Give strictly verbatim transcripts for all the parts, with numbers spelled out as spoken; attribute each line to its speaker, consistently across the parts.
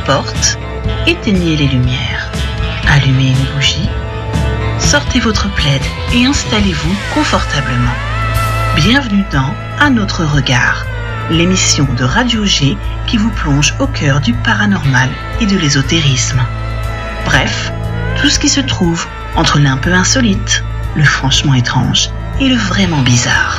Speaker 1: porte, éteignez les lumières, allumez une bougie, sortez votre plaid et installez-vous confortablement. Bienvenue dans Un autre regard, l'émission de Radio G qui vous plonge au cœur du paranormal et de l'ésotérisme. Bref, tout ce qui se trouve entre l'un peu insolite, le franchement étrange et le vraiment bizarre.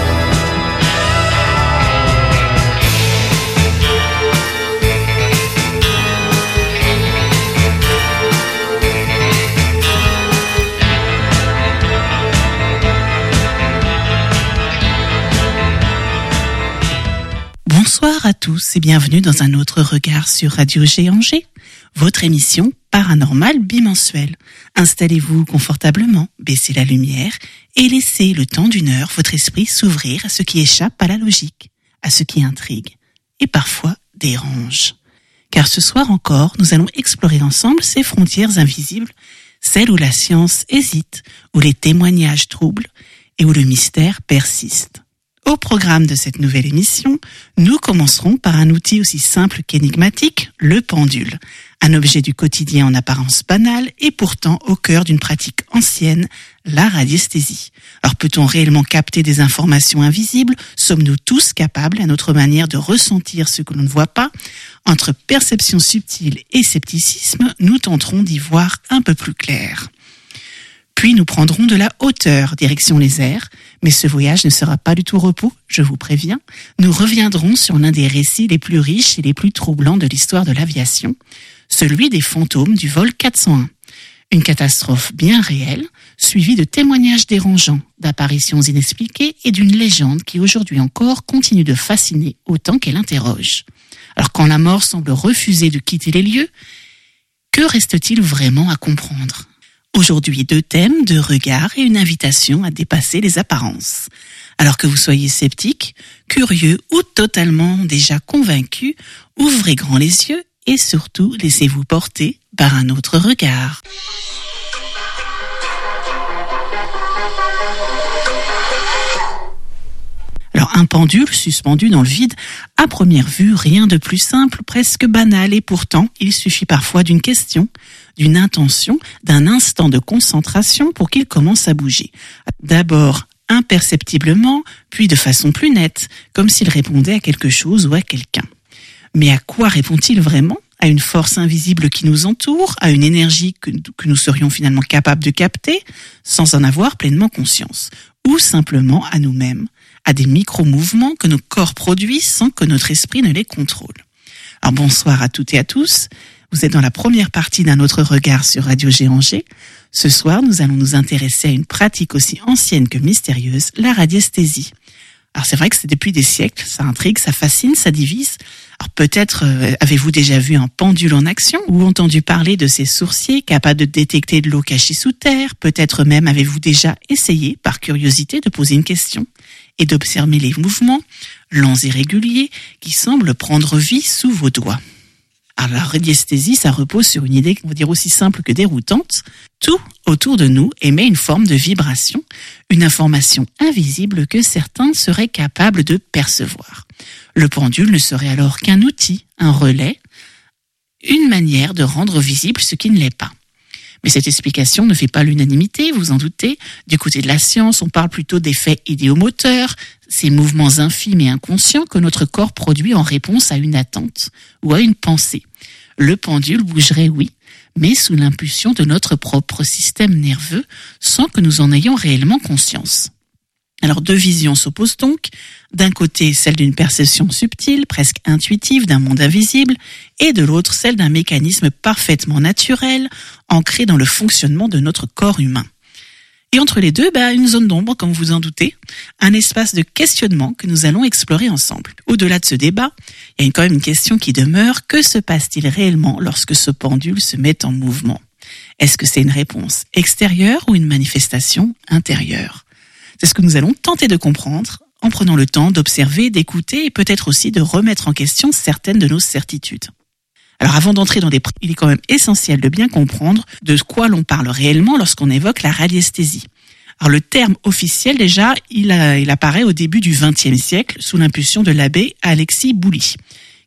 Speaker 1: Bonsoir à tous et bienvenue dans un autre regard sur Radio G Angers, votre émission paranormale bimensuelle. Installez-vous confortablement, baissez la lumière et laissez le temps d'une heure votre esprit s'ouvrir à ce qui échappe à la logique, à ce qui intrigue et parfois dérange. Car ce soir encore, nous allons explorer ensemble ces frontières invisibles, celles où la science hésite, où les témoignages troublent et où le mystère persiste. Au programme de cette nouvelle émission, nous commencerons par un outil aussi simple qu'énigmatique, le pendule. Un objet du quotidien en apparence banale et pourtant au cœur d'une pratique ancienne, la radiesthésie. Alors peut-on réellement capter des informations invisibles ? Sommes-nous tous capables, à notre manière, de ressentir ce que l'on ne voit pas ? Entre perception subtile et scepticisme, nous tenterons d'y voir un peu plus clair. Puis nous prendrons de la hauteur, direction les airs, mais ce voyage ne sera pas du tout repos, je vous préviens. Nous reviendrons sur l'un des récits les plus riches et les plus troublants de l'histoire de l'aviation, celui des fantômes du vol quatre cent un. Une catastrophe bien réelle, suivie de témoignages dérangeants, d'apparitions inexpliquées et d'une légende qui aujourd'hui encore continue de fasciner autant qu'elle interroge. Alors quand la mort semble refuser de quitter les lieux, que reste-t-il vraiment à comprendre ? Aujourd'hui, deux thèmes, deux regards et une invitation à dépasser les apparences. Alors que vous soyez sceptique, curieux ou totalement déjà convaincu, ouvrez grand les yeux et surtout laissez-vous porter par un autre regard. Alors un pendule suspendu dans le vide, à première vue, rien de plus simple, presque banal, et pourtant il suffit parfois d'une question, d'une intention, d'un instant de concentration pour qu'il commence à bouger. D'abord imperceptiblement, puis de façon plus nette, comme s'il répondait à quelque chose ou à quelqu'un. Mais à quoi répond-il vraiment ? À une force invisible qui nous entoure, à une énergie que, que nous serions finalement capables de capter, sans en avoir pleinement conscience, ou simplement à nous-mêmes, à des micro-mouvements que nos corps produisent sans que notre esprit ne les contrôle. Alors bonsoir à toutes et à tous. Vous êtes dans la première partie d'un autre regard sur Radio G Angers. Ce soir, nous allons nous intéresser à une pratique aussi ancienne que mystérieuse, la radiesthésie. Alors c'est vrai que c'est depuis des siècles, ça intrigue, ça fascine, ça divise. Alors peut-être euh, avez-vous déjà vu un pendule en action ou entendu parler de ces sourciers capables de détecter de l'eau cachée sous terre. Peut-être même avez-vous déjà essayé, par curiosité, de poser une question et d'observer les mouvements lents et réguliers qui semblent prendre vie sous vos doigts. Alors la radiesthésie, ça repose sur une idée, on va dire, aussi simple que déroutante. Tout autour de nous émet une forme de vibration, une information invisible que certains seraient capables de percevoir. Le pendule ne serait alors qu'un outil, un relais, une manière de rendre visible ce qui ne l'est pas. Mais cette explication ne fait pas l'unanimité, vous en doutez. Du côté de la science, on parle plutôt d'effets idéomoteurs, ces mouvements infimes et inconscients que notre corps produit en réponse à une attente ou à une pensée. Le pendule bougerait, oui, mais sous l'impulsion de notre propre système nerveux, sans que nous en ayons réellement conscience. Alors deux visions s'opposent donc, d'un côté celle d'une perception subtile, presque intuitive d'un monde invisible, et de l'autre celle d'un mécanisme parfaitement naturel, ancré dans le fonctionnement de notre corps humain. Et entre les deux, bah, une zone d'ombre, comme vous en doutez, un espace de questionnement que nous allons explorer ensemble. Au-delà de ce débat, il y a quand même une question qui demeure, que se passe-t-il réellement lorsque ce pendule se met en mouvement ? Est-ce que c'est une réponse extérieure ou une manifestation intérieure ? C'est ce que nous allons tenter de comprendre en prenant le temps d'observer, d'écouter et peut-être aussi de remettre en question certaines de nos certitudes. Alors avant d'entrer dans des... il est quand même essentiel de bien comprendre de quoi l'on parle réellement lorsqu'on évoque la radiesthésie. Alors le terme officiel déjà, il, a, il apparaît au début du vingtième siècle sous l'impulsion de l'abbé Alexis Bouly,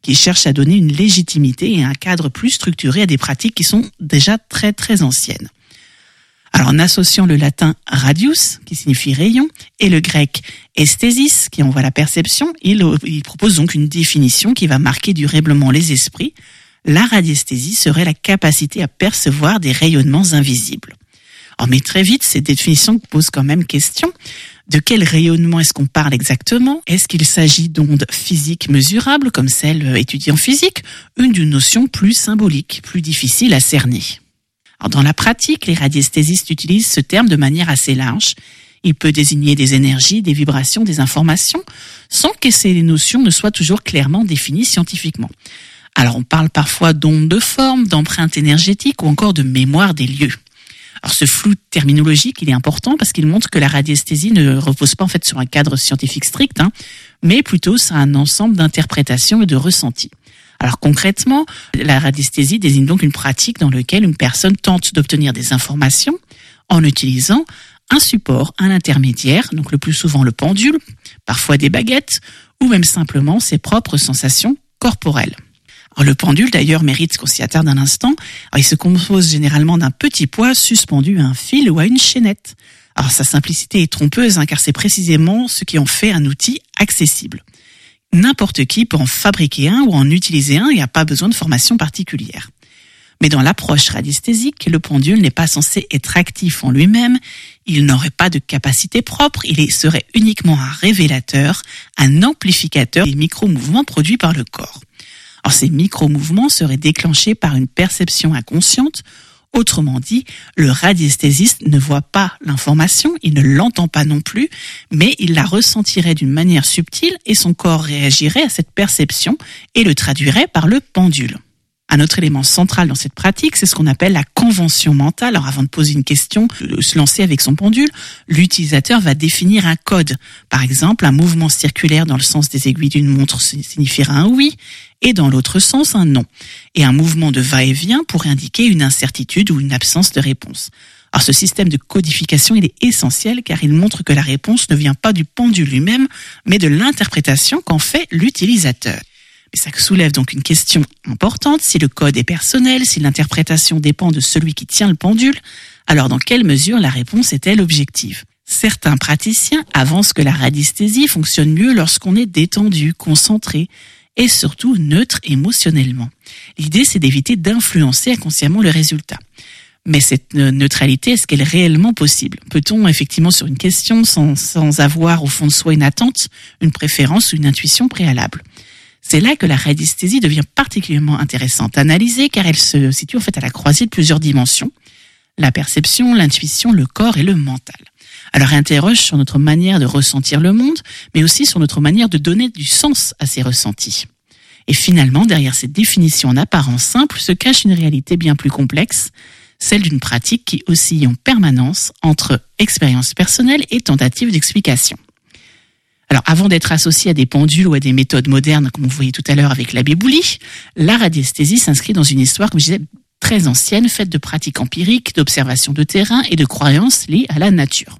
Speaker 1: qui cherche à donner une légitimité et un cadre plus structuré à des pratiques qui sont déjà très très anciennes. Alors en associant le latin radius, qui signifie rayon, et le grec esthésis, qui envoie la perception, il, il propose donc une définition qui va marquer durablement les esprits. La radiesthésie serait la capacité à percevoir des rayonnements invisibles. Alors, mais très vite, ces définitions posent quand même question. De quel rayonnement est-ce qu'on parle exactement ? Est-ce qu'il s'agit d'ondes physiques mesurables, comme celles étudiées en physique, ou d'une notion plus symbolique, plus difficile à cerner ? Alors, dans la pratique, les radiesthésistes utilisent ce terme de manière assez large. Il peut désigner des énergies, des vibrations, des informations, sans que ces notions ne soient toujours clairement définies scientifiquement. Alors, on parle parfois d'ondes de forme, d'empreintes énergétiques ou encore de mémoire des lieux. Alors, ce flou terminologique, il est important parce qu'il montre que la radiesthésie ne repose pas en fait sur un cadre scientifique strict, hein, mais plutôt sur un ensemble d'interprétations et de ressentis. Alors concrètement, la radiesthésie désigne donc une pratique dans laquelle une personne tente d'obtenir des informations en utilisant un support, un intermédiaire, donc le plus souvent le pendule, parfois des baguettes, ou même simplement ses propres sensations corporelles. Alors, le pendule d'ailleurs mérite qu'on s'y attarde un instant. Alors, il se compose généralement d'un petit poids suspendu à un fil ou à une chaînette. Alors sa simplicité est trompeuse, hein, car c'est précisément ce qui en fait un outil accessible. N'importe qui peut en fabriquer un ou en utiliser un, il n'y a pas besoin de formation particulière. Mais dans l'approche radiesthésique, le pendule n'est pas censé être actif en lui-même, il n'aurait pas de capacité propre, il serait uniquement un révélateur, un amplificateur des micro-mouvements produits par le corps. Alors ces micro-mouvements seraient déclenchés par une perception inconsciente. Autrement dit, le radiesthésiste ne voit pas l'information, il ne l'entend pas non plus, mais il la ressentirait d'une manière subtile et son corps réagirait à cette perception et le traduirait par le pendule. Un autre élément central dans cette pratique, c'est ce qu'on appelle la convention mentale. Alors avant de poser une question, de se lancer avec son pendule, l'utilisateur va définir un code. Par exemple, un mouvement circulaire dans le sens des aiguilles d'une montre signifiera un oui, et dans l'autre sens un non. Et un mouvement de va-et-vient pourrait indiquer une incertitude ou une absence de réponse. Alors ce système de codification, il est essentiel car il montre que la réponse ne vient pas du pendule lui-même, mais de l'interprétation qu'en fait l'utilisateur. Mais ça soulève donc une question importante. Si le code est personnel, si l'interprétation dépend de celui qui tient le pendule, alors dans quelle mesure la réponse est-elle objective ? Certains praticiens avancent que la radiesthésie fonctionne mieux lorsqu'on est détendu, concentré et surtout neutre émotionnellement. L'idée, c'est d'éviter d'influencer inconsciemment le résultat. Mais cette neutralité, est-ce qu'elle est réellement possible ? Peut-on effectivement sur une question sans, sans avoir au fond de soi une attente, une préférence ou une intuition préalable ? C'est là que la radiesthésie devient particulièrement intéressante à analyser car elle se situe en fait à la croisée de plusieurs dimensions, la perception, l'intuition, le corps et le mental. Alors elle interroge sur notre manière de ressentir le monde, mais aussi sur notre manière de donner du sens à ces ressentis. Et finalement, derrière cette définition en apparence simple se cache une réalité bien plus complexe, celle d'une pratique qui oscille en permanence entre expérience personnelle et tentative d'explication. Alors, avant d'être associée à des pendules ou à des méthodes modernes, comme vous voyez tout à l'heure avec l'abbé Bouli, la radiesthésie s'inscrit dans une histoire, comme je disais, très ancienne, faite de pratiques empiriques, d'observations de terrain et de croyances liées à la nature.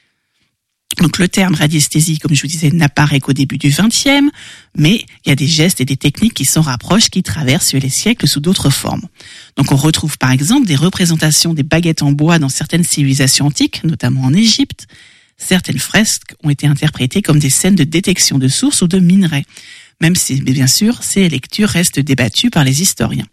Speaker 1: Donc, le terme radiesthésie, comme je vous disais, n'apparaît qu'au début du vingtième, mais il y a des gestes et des techniques qui s'en rapprochent, qui traversent les siècles sous d'autres formes. Donc, on retrouve par exemple des représentations des baguettes en bois dans certaines civilisations antiques, notamment en Égypte. Certaines fresques ont été interprétées comme des scènes de détection de sources ou de minerais, même si, bien sûr, ces lectures restent débattues par les historiens.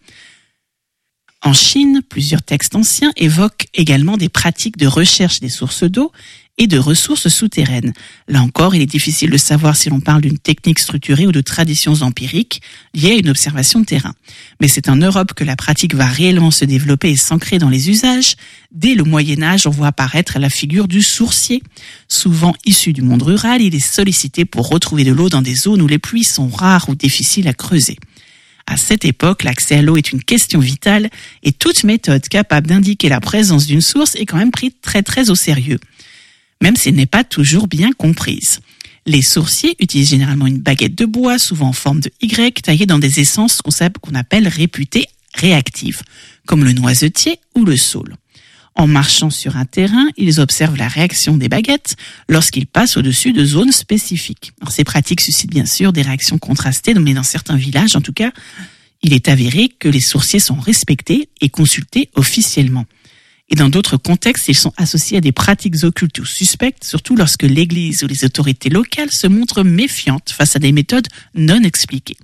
Speaker 1: En Chine, plusieurs textes anciens évoquent également des pratiques de recherche des sources d'eau et de ressources souterraines. Là encore, il est difficile de savoir si l'on parle d'une technique structurée ou de traditions empiriques liées à une observation de terrain. Mais c'est en Europe que la pratique va réellement se développer et s'ancrer dans les usages. Dès le Moyen-Âge, on voit apparaître la figure du sourcier. Souvent issu du monde rural, il est sollicité pour retrouver de l'eau dans des zones où les pluies sont rares ou difficiles à creuser. À cette époque, l'accès à l'eau est une question vitale et toute méthode capable d'indiquer la présence d'une source est quand même prise très très au sérieux, même si elle n'est pas toujours bien comprise. Les sourciers utilisent généralement une baguette de bois, souvent en forme de Y, taillée dans des essences qu'on appelle réputées réactives, comme le noisetier ou le saule. En marchant sur un terrain, ils observent la réaction des baguettes lorsqu'ils passent au-dessus de zones spécifiques. Alors, ces pratiques suscitent bien sûr des réactions contrastées, mais dans certains villages, en tout cas, il est avéré que les sourciers sont respectés et consultés officiellement. Et dans d'autres contextes, ils sont associés à des pratiques occultes ou suspectes, surtout lorsque l'Église ou les autorités locales se montrent méfiantes face à des méthodes non expliquées.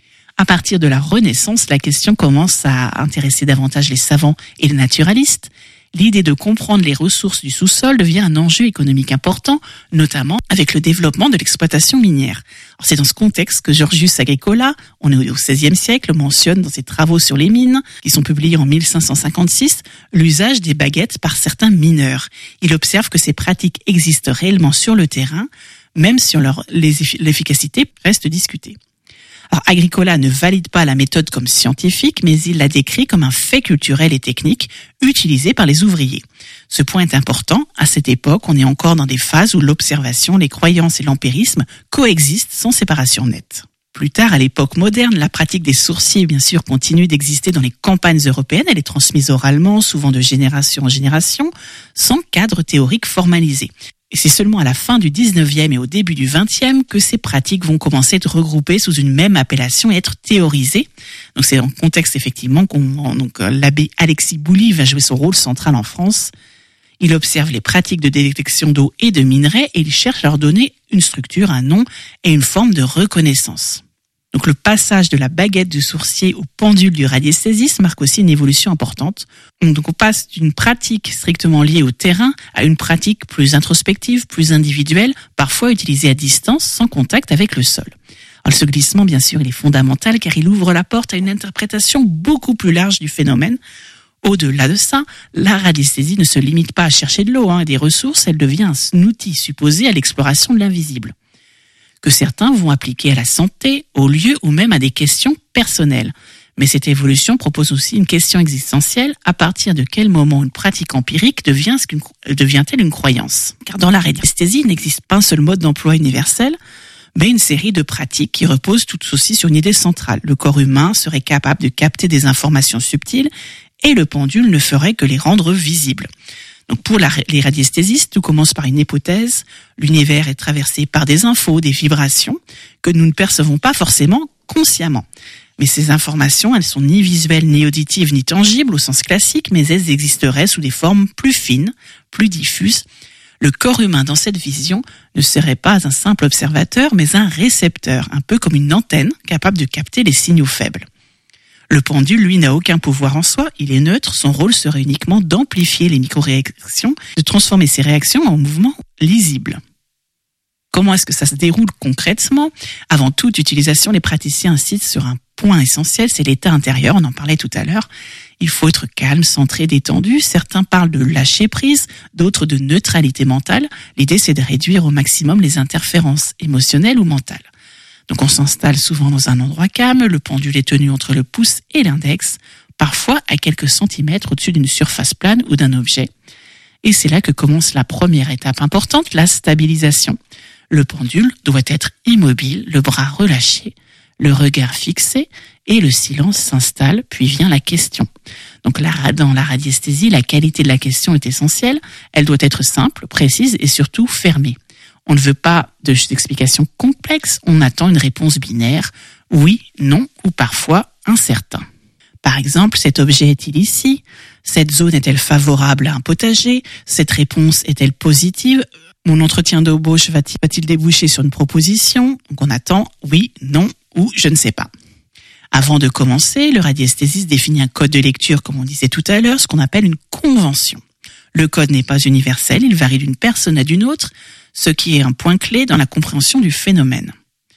Speaker 1: À partir de la Renaissance, la question commence à intéresser davantage les savants et les naturalistes. L'idée de comprendre les ressources du sous-sol devient un enjeu économique important, notamment avec le développement de l'exploitation minière. Alors c'est dans ce contexte que Georgius Agricola, on est au seizième siècle, mentionne dans ses travaux sur les mines, qui sont publiés en mille cinq cent cinquante-six, l'usage des baguettes par certains mineurs. Il observe que ces pratiques existent réellement sur le terrain, même si leur, les, l'efficacité reste discutée. Alors, Agricola ne valide pas la méthode comme scientifique, mais il la décrit comme un fait culturel et technique utilisé par les ouvriers. Ce point est important. À cette époque, on est encore dans des phases où l'observation, les croyances et l'empirisme coexistent sans séparation nette. Plus tard, à l'époque moderne, la pratique des sourciers, bien sûr, continue d'exister dans les campagnes européennes. Elle est transmise oralement, souvent de génération en génération, sans cadre théorique formalisé. Et c'est seulement à la fin du dix-neuvième et au début du vingtième que ces pratiques vont commencer à être regroupées sous une même appellation et être théorisées. Donc c'est dans le contexte effectivement qu'on donc l'abbé Alexis Bouilly va jouer son rôle central en France. Il observe les pratiques de détection d'eau et de minerais et il cherche à leur donner une structure, un nom et une forme de reconnaissance. Donc le passage de la baguette du sourcier au pendule du radiesthésiste marque aussi une évolution importante. Donc on passe d'une pratique strictement liée au terrain à une pratique plus introspective, plus individuelle, parfois utilisée à distance, sans contact avec le sol. Alors ce glissement, bien sûr, il est fondamental car il ouvre la porte à une interprétation beaucoup plus large du phénomène. Au-delà de ça, la radiesthésie ne se limite pas à chercher de l'eau hein, et des ressources, elle devient un outil supposé à l'exploration de l'invisible, que certains vont appliquer à la santé, au lieu ou même à des questions personnelles. Mais cette évolution propose aussi une question existentielle, à partir de quel moment une pratique empirique devient, devient-elle une croyance ? Car dans la radiesthésie, il n'existe pas un seul mode d'emploi universel, mais une série de pratiques qui reposent toutes aussi sur une idée centrale. Le corps humain serait capable de capter des informations subtiles et le pendule ne ferait que les rendre visibles. Donc pour la, les radiesthésistes, tout commence par une hypothèse. L'univers est traversé par des infos, des vibrations que nous ne percevons pas forcément consciemment. Mais ces informations, elles sont ni visuelles, ni auditives, ni tangibles au sens classique, mais elles existeraient sous des formes plus fines, plus diffuses. Le corps humain dans cette vision ne serait pas un simple observateur, mais un récepteur, un peu comme une antenne capable de capter les signaux faibles. Le pendule, lui, n'a aucun pouvoir en soi, il est neutre, son rôle serait uniquement d'amplifier les micro-réactions, de transformer ces réactions en mouvements lisibles. Comment est-ce que ça se déroule concrètement ? Avant toute utilisation, les praticiens insistent sur un point essentiel, c'est l'état intérieur, on en parlait tout à l'heure. Il faut être calme, centré, détendu. Certains parlent de lâcher prise, d'autres de neutralité mentale. L'idée, c'est de réduire au maximum les interférences émotionnelles ou mentales. Donc on s'installe souvent dans un endroit calme, le pendule est tenu entre le pouce et l'index, parfois à quelques centimètres au-dessus d'une surface plane ou d'un objet. Et c'est là que commence la première étape importante, la stabilisation. Le pendule doit être immobile, le bras relâché, le regard fixé et le silence s'installe, puis vient la question. Donc là, dans la radiesthésie, la qualité de la question est essentielle, elle doit être simple, précise et surtout fermée. On ne veut pas d'explications complexes, on attend une réponse binaire, oui, non ou parfois incertain. Par exemple, cet objet est-il ici ? Cette zone est-elle favorable à un potager ? Cette réponse est-elle positive ? Mon entretien d'embauche va-t-il, va-t-il déboucher sur une proposition ? Donc on attend oui, non ou je ne sais pas. Avant de commencer, le radiesthésiste définit un code de lecture, comme on disait tout à l'heure, ce qu'on appelle une convention. Le code n'est pas universel, il varie d'une personne à d'une autre, ce qui est un point clé dans la compréhension du phénomène.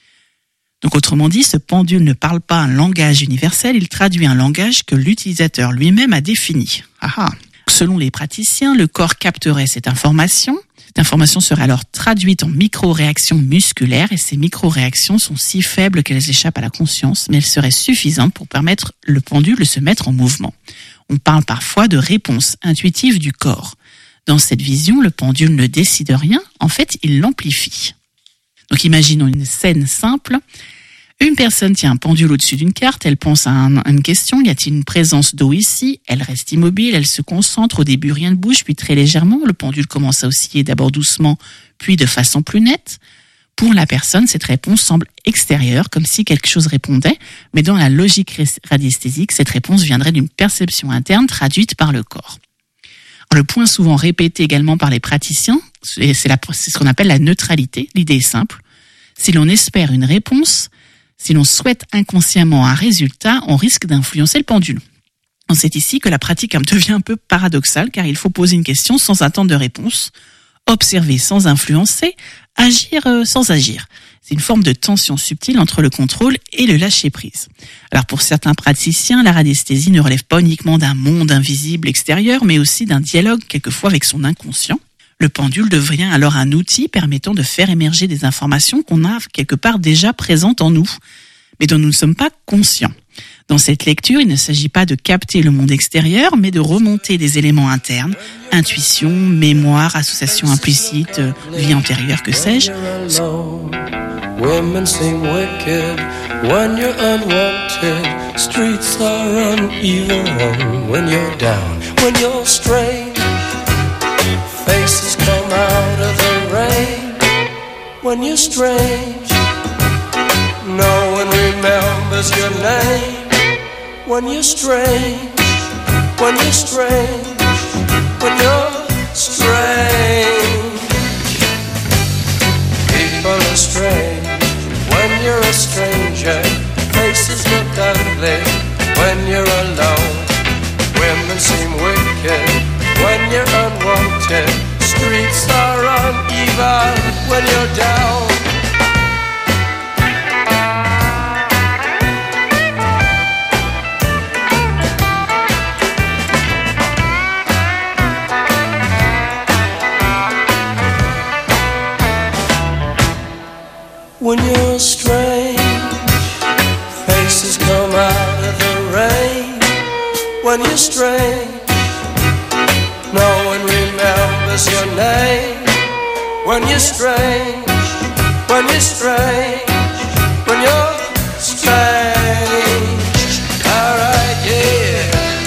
Speaker 1: Donc autrement dit, ce pendule ne parle pas un langage universel, il traduit un langage que l'utilisateur lui-même a défini. Ah ah. Selon les praticiens, le corps capterait cette information. Cette information serait alors traduite en micro-réactions musculaires et ces micro-réactions sont si faibles qu'elles échappent à la conscience, mais elles seraient suffisantes pour permettre le pendule de se mettre en mouvement. On parle parfois de réponse intuitive du corps. Dans cette vision, le pendule ne décide rien, en fait, il l'amplifie. Donc imaginons une scène simple. Une personne tient un pendule au-dessus d'une carte, elle pense à, un, à une question, y a-t-il une présence d'eau ici? Elle reste immobile, elle se concentre, au début rien ne bouge, puis très légèrement, le pendule commence à osciller d'abord doucement, puis de façon plus nette. Pour la personne, cette réponse semble extérieure, comme si quelque chose répondait, mais dans la logique radiesthésique, cette réponse viendrait d'une perception interne traduite par le corps. Le point souvent répété également par les praticiens, c'est, la, c'est ce qu'on appelle la neutralité. L'idée est simple. Si l'on espère une réponse, si l'on souhaite inconsciemment un résultat, on risque d'influencer le pendule. On sait ici que la pratique devient un peu paradoxale, car il faut poser une question sans attendre de réponse, observer sans influencer, agir sans agir. C'est une forme de tension subtile entre le contrôle et le lâcher-prise. Alors pour certains praticiens, la radiesthésie ne relève pas uniquement d'un monde invisible extérieur, mais aussi d'un dialogue quelquefois avec son inconscient. Le pendule devient alors un outil permettant de faire émerger des informations qu'on a quelque part déjà présentes en nous, mais dont nous ne sommes pas conscients. Dans cette lecture, il ne s'agit pas de capter le monde extérieur, mais de remonter des éléments internes, intuition, mémoire, association implicite, vie antérieure, que sais-je.
Speaker 2: Women seem wicked when you're unwanted. Streets are uneven when you're down, when you're strange. Faces come out of the rain when you're strange. No one remembers your name when you're strange, when you're strange, when you're strange. People are strange when you're a stranger. Faces look ugly when you're alone. Women seem wicked when you're unwanted. Streets are uneven when you're down. When you're strange, faces come out of the rain. When you're strange, no one remembers your name. When you're strange, when you're strange, when you're strange. Alright, yeah.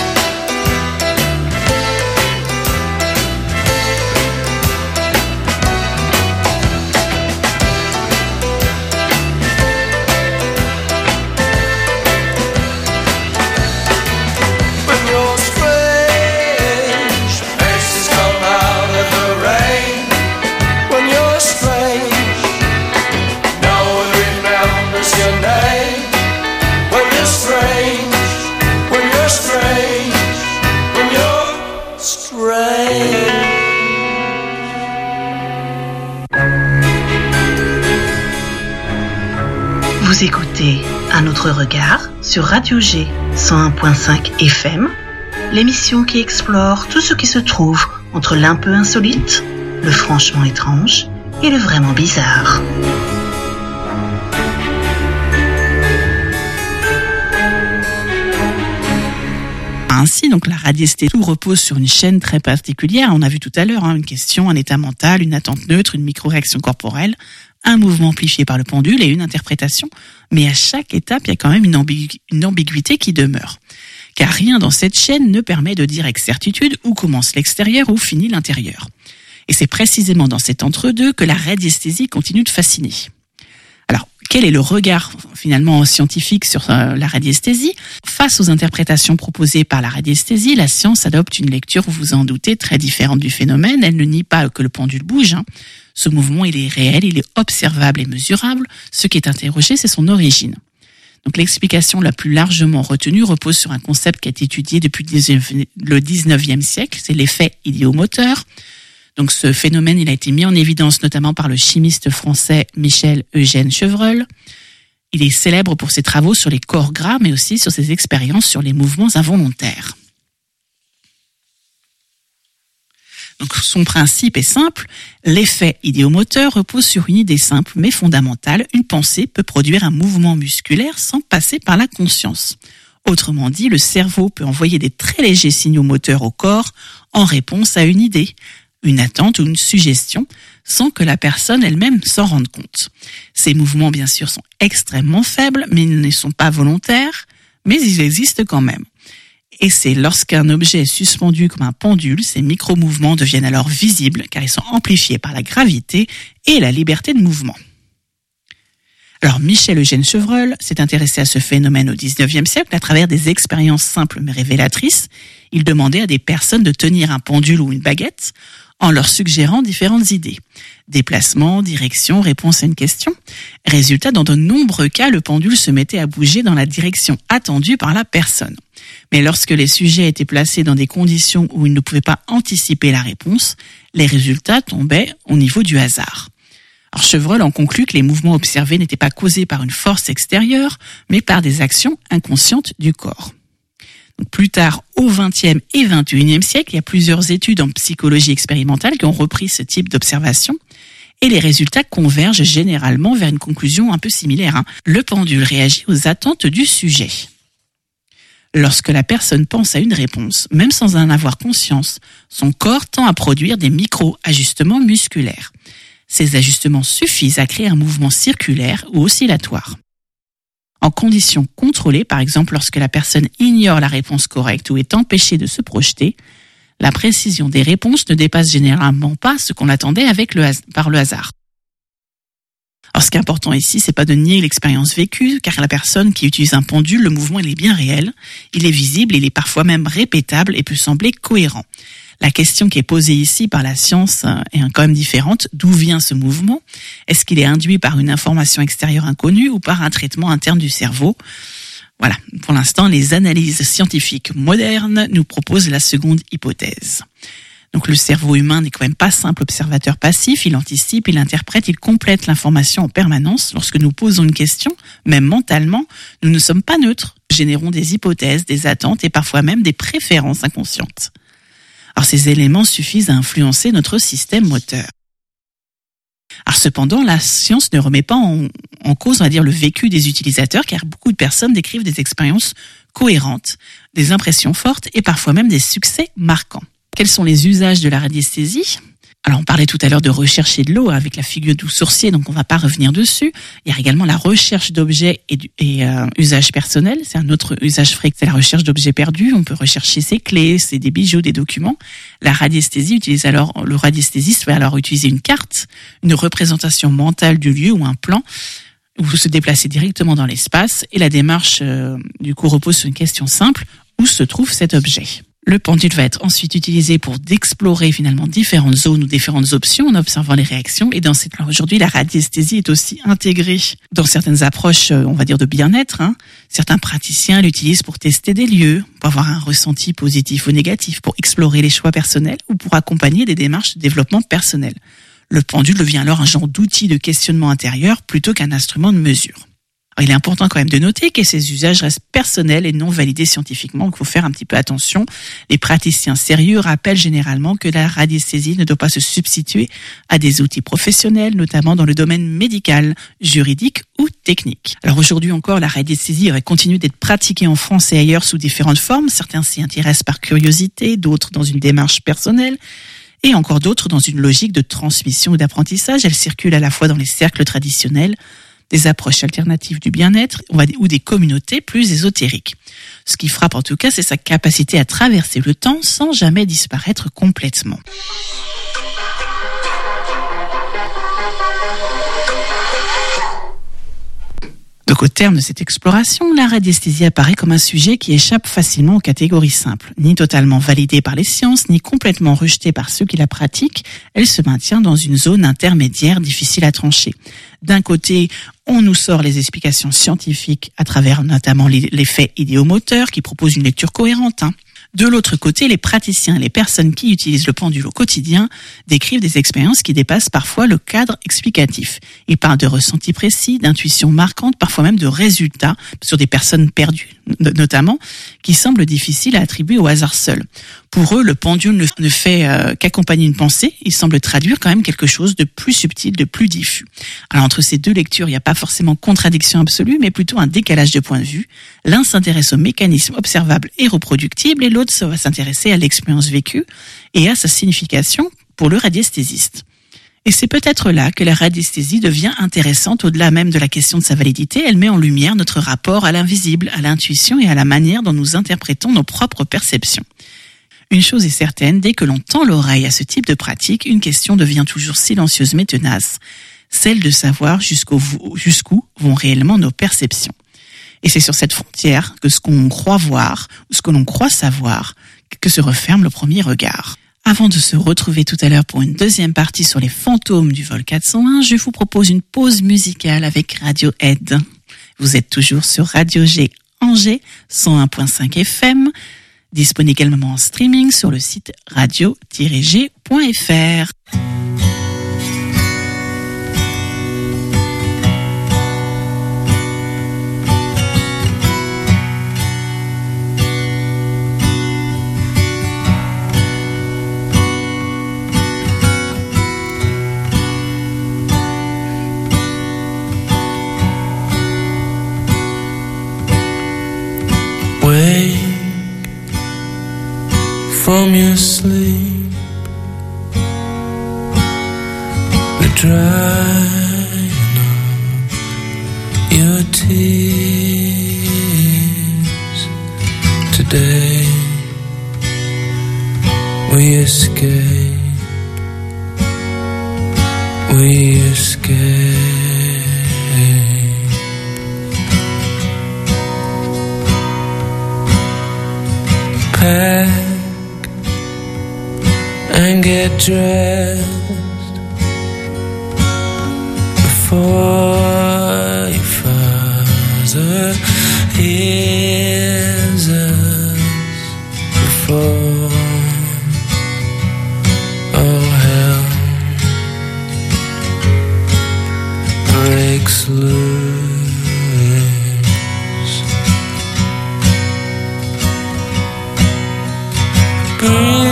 Speaker 1: Vous écoutez Un autre regard sur Radio G cent un virgule cinq F M, l'émission qui explore tout ce qui se trouve entre l'un peu insolite, le franchement étrange et le vraiment bizarre. Ainsi, donc la radiesthésie repose sur une chaîne très particulière. On a vu tout à l'heure hein, une question, un état mental, une attente neutre, une micro-réaction corporelle, un mouvement amplifié par le pendule et une interprétation. Mais à chaque étape, il y a quand même une, ambigu- une ambiguïté qui demeure. Car rien dans cette chaîne ne permet de dire avec certitude où commence l'extérieur, où finit l'intérieur. Et c'est précisément dans cet entre-deux que la radiesthésie continue de fasciner. Alors, quel est le regard finalement scientifique sur euh, la radiesthésie? Face aux interprétations proposées par la radiesthésie, la science adopte une lecture, vous vous en doutez, très différente du phénomène. Elle ne nie pas que le pendule bouge. Hein. Ce mouvement, il est réel, il est observable et mesurable. Ce qui est interrogé, c'est son origine. Donc l'explication la plus largement retenue repose sur un concept qui a été étudié depuis le dix-neuvième siècle, c'est l'effet idéomoteur. Donc ce phénomène, il a été mis en évidence notamment par le chimiste français Michel Eugène Chevreul. Il est célèbre pour ses travaux sur les corps gras, mais aussi sur ses expériences sur les mouvements involontaires. Donc son principe est simple, l'effet idéomoteur repose sur une idée simple mais fondamentale, une pensée peut produire un mouvement musculaire sans passer par la conscience. Autrement dit, le cerveau peut envoyer des très légers signaux moteurs au corps en réponse à une idée, une attente ou une suggestion, sans que la personne elle-même s'en rende compte. Ces mouvements, bien sûr, sont extrêmement faibles, mais ils ne sont pas volontaires, mais ils existent quand même. Et c'est lorsqu'un objet est suspendu comme un pendule, ces micro-mouvements deviennent alors visibles, car ils sont amplifiés par la gravité et la liberté de mouvement. Alors, Michel Eugène Chevreul s'est intéressé à ce phénomène au dix-neuvième siècle à travers des expériences simples mais révélatrices. Il demandait à des personnes de tenir un pendule ou une baguette en leur suggérant différentes idées. Déplacement, direction, réponse à une question. Résultat, dans de nombreux cas, le pendule se mettait à bouger dans la direction attendue par la personne. Mais lorsque les sujets étaient placés dans des conditions où ils ne pouvaient pas anticiper la réponse, les résultats tombaient au niveau du hasard. Alors Chevreul en conclut que les mouvements observés n'étaient pas causés par une force extérieure, mais par des actions inconscientes du corps. Donc plus tard, au vingtième et vingt et unième siècle, il y a plusieurs études en psychologie expérimentale qui ont repris ce type d'observation, et les résultats convergent généralement vers une conclusion un peu similaire. Hein. Le pendule réagit aux attentes du sujet. Lorsque la personne pense à une réponse, même sans en avoir conscience, son corps tend à produire des micro-ajustements musculaires. Ces ajustements suffisent à créer un mouvement circulaire ou oscillatoire. En conditions contrôlées, par exemple lorsque la personne ignore la réponse correcte ou est empêchée de se projeter, la précision des réponses ne dépasse généralement pas ce qu'on attendait avec le has- par le hasard. Alors, ce qui est important ici, c'est pas de nier l'expérience vécue, car la personne qui utilise un pendule, le mouvement, il est bien réel, il est visible, il est parfois même répétable et peut sembler cohérent. La question qui est posée ici par la science est quand même différente. D'où vient ce mouvement ? Est-ce qu'il est induit par une information extérieure inconnue ou par un traitement interne du cerveau ? Voilà, pour l'instant, les analyses scientifiques modernes nous proposent la seconde hypothèse. Donc le cerveau humain n'est quand même pas simple observateur passif, il anticipe, il interprète, il complète l'information en permanence. Lorsque nous posons une question, même mentalement, nous ne sommes pas neutres. Nous générons des hypothèses, des attentes et parfois même des préférences inconscientes. Alors ces éléments suffisent à influencer notre système moteur. Alors cependant, la science ne remet pas en, en cause, on va dire, le vécu des utilisateurs, car beaucoup de personnes décrivent des expériences cohérentes, des impressions fortes et parfois même des succès marquants. Quels sont les usages de la radiesthésie ? Alors on parlait tout à l'heure de rechercher de l'eau avec la figure du sourcier, donc on ne va pas revenir dessus. Il y a également la recherche d'objets et, du, et euh, usage personnel, c'est un autre usage fréquent, c'est la recherche d'objets perdus. On peut rechercher ses clés, ses des bijoux, des documents. La radiesthésie utilise alors, le radiesthésiste va alors utiliser une carte, une représentation mentale du lieu ou un plan, où vous se déplacez directement dans l'espace, et la démarche euh, du coup repose sur une question simple: où se trouve cet objet ? Le pendule va être ensuite utilisé pour d'explorer finalement différentes zones ou différentes options en observant les réactions. Et dans cette, alors aujourd'hui, la radiesthésie est aussi intégrée dans certaines approches, on va dire, de bien-être. Hein. Certains praticiens l'utilisent pour tester des lieux, pour avoir un ressenti positif ou négatif, pour explorer les choix personnels ou pour accompagner des démarches de développement personnel. Le pendule devient alors un genre d'outil de questionnement intérieur plutôt qu'un instrument de mesure. Alors, il est important quand même de noter que ces usages restent personnels et non validés scientifiquement, donc il faut faire un petit peu attention. Les praticiens sérieux rappellent généralement que la radiesthésie ne doit pas se substituer à des outils professionnels, notamment dans le domaine médical, juridique ou technique. Alors aujourd'hui encore, la radiesthésie continue d'être pratiquée en France et ailleurs sous différentes formes. Certains s'y intéressent par curiosité, d'autres dans une démarche personnelle, et encore d'autres dans une logique de transmission ou d'apprentissage. Elle circule à la fois dans les cercles traditionnels, des approches alternatives du bien-être ou des communautés plus ésotériques. Ce qui frappe en tout cas, c'est sa capacité à traverser le temps sans jamais disparaître complètement. Donc au terme de cette exploration, la radiesthésie apparaît comme un sujet qui échappe facilement aux catégories simples. Ni totalement validée par les sciences, ni complètement rejetée par ceux qui la pratiquent, elle se maintient dans une zone intermédiaire difficile à trancher. D'un côté, on nous sort les explications scientifiques à travers notamment les faits idéomoteurs qui proposent une lecture cohérente. Hein. De l'autre côté, les praticiens et les personnes qui utilisent le pendule au quotidien décrivent des expériences qui dépassent parfois le cadre explicatif. Ils parlent de ressentis précis, d'intuitions marquantes, parfois même de résultats sur des personnes perdues, notamment, qui semblent difficiles à attribuer au hasard seul. Pour eux, le pendule ne fait euh, qu'accompagner une pensée. Il semble traduire quand même quelque chose de plus subtil, de plus diffus. Alors entre ces deux lectures, il n'y a pas forcément contradiction absolue, mais plutôt un décalage de point de vue. L'un s'intéresse aux mécanismes observables et reproductibles, et l'autre va s'intéresser à l'expérience vécue et à sa signification pour le radiesthésiste. Et c'est peut-être là que la radiesthésie devient intéressante au-delà même de la question de sa validité. Elle met en lumière notre rapport à l'invisible, à l'intuition et à la manière dont nous interprétons nos propres perceptions. Une chose est certaine, dès que l'on tend l'oreille à ce type de pratique, une question devient toujours silencieuse mais tenace, celle de savoir jusqu'où, jusqu'où vont réellement nos perceptions. Et c'est sur cette frontière que ce qu'on croit voir, ou ce que l'on croit savoir, que se referme le premier regard. Avant de se retrouver tout à l'heure pour une deuxième partie sur les fantômes du vol quatre cent un, je vous propose une pause musicale avec Radiohead. Vous êtes toujours sur Radio G Angers, cent un virgule cinq F M, disponible également en streaming sur le site radio tiret g point f r.
Speaker 3: From your sleep, the drying of your tears. Today we escape, we escape. Pack and get dressed before your father hears us, before all hell breaks loose. Breathe.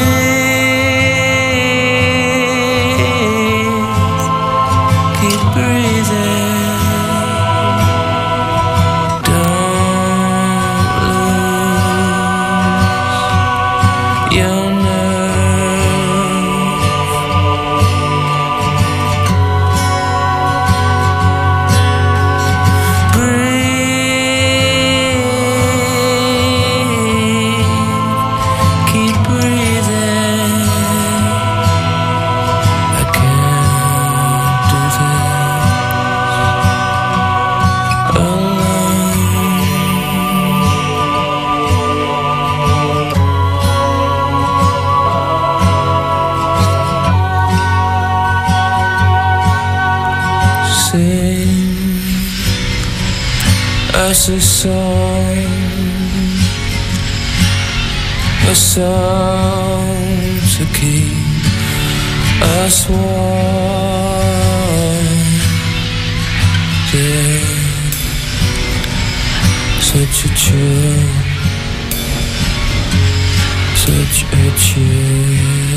Speaker 3: Us a song, a song to keep us warm. Yeah, such a chill, such a chill.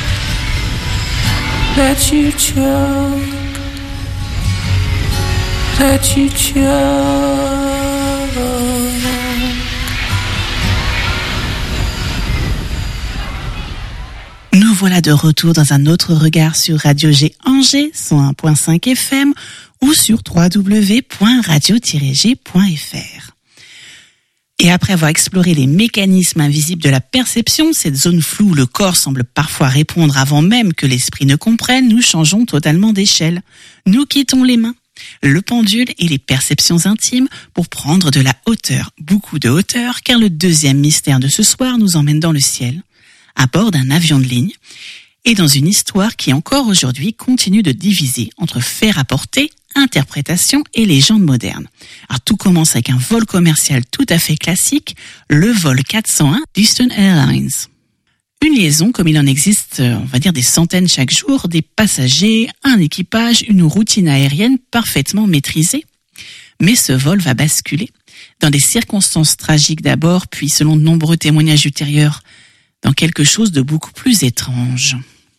Speaker 3: That you choke, Petit Chuck.
Speaker 1: Nous voilà de retour dans un autre regard sur Radio G Angers, cent un virgule cinq F M ou sur w w w point radio tiret g point f r. Et après avoir exploré les mécanismes invisibles de la perception, cette zone floue où le corps semble parfois répondre avant même que l'esprit ne comprenne, nous changeons totalement d'échelle. Nous quittons les mains, le pendule et les perceptions intimes pour prendre de la hauteur, beaucoup de hauteur, car le deuxième mystère de ce soir nous emmène dans le ciel, à bord d'un avion de ligne, et dans une histoire qui encore aujourd'hui continue de diviser entre faits rapportés, interprétation et légende moderne. Alors tout commence avec un vol commercial tout à fait classique, le vol quatre cent un d'Eastern Airlines. Une liaison comme il en existe, on va dire des centaines chaque jour, des passagers, un équipage, une routine aérienne parfaitement maîtrisée. Mais ce vol va basculer dans des circonstances tragiques d'abord, puis selon de nombreux témoignages ultérieurs, dans quelque chose de beaucoup plus étrange.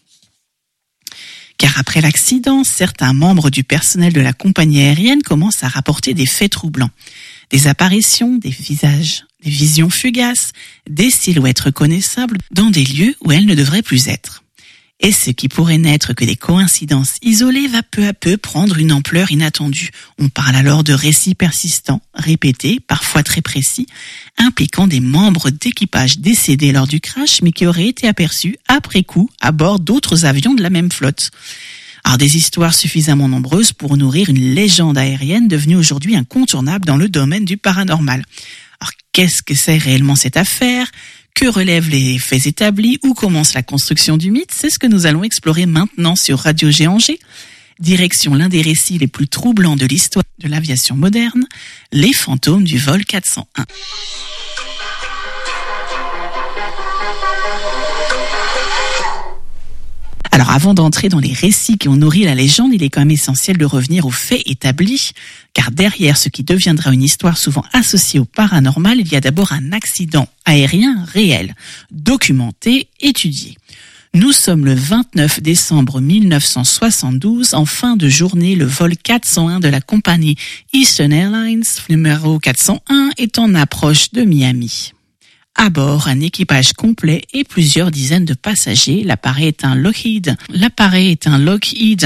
Speaker 1: Car après l'accident, certains membres du personnel de la compagnie aérienne commencent à rapporter des faits troublants. Des apparitions, des visages, des visions fugaces, des silhouettes reconnaissables dans des lieux où elles ne devraient plus être. Et ce qui pourrait n'être que des coïncidences isolées va peu à peu prendre une ampleur inattendue. On parle alors de récits persistants, répétés, parfois très précis, impliquant des membres d'équipage décédés lors du crash, mais qui auraient été aperçus après coup à bord d'autres avions de la même flotte. Alors des histoires suffisamment nombreuses pour nourrir une légende aérienne devenue aujourd'hui incontournable dans le domaine du paranormal. Alors qu'est-ce que c'est réellement cette affaire ? Que relèvent les faits établis? Où commence la construction du mythe? C'est ce que nous allons explorer maintenant sur Radio G Angers. Direction l'un des récits les plus troublants de l'histoire de l'aviation moderne, les fantômes du vol quatre cent un. Alors avant d'entrer dans les récits qui ont nourri la légende, il est quand même essentiel de revenir aux faits établis, car derrière ce qui deviendra une histoire souvent associée au paranormal, il y a d'abord un accident aérien réel, documenté, étudié. Nous sommes le vingt-neuf décembre mille neuf cent soixante-douze, en fin de journée, le vol quatre cent un de la compagnie Eastern Airlines, numéro quatre cent un, est en approche de Miami. À bord, un équipage complet et plusieurs dizaines de passagers. L'appareil est un Lockheed. L'appareil est un Lockheed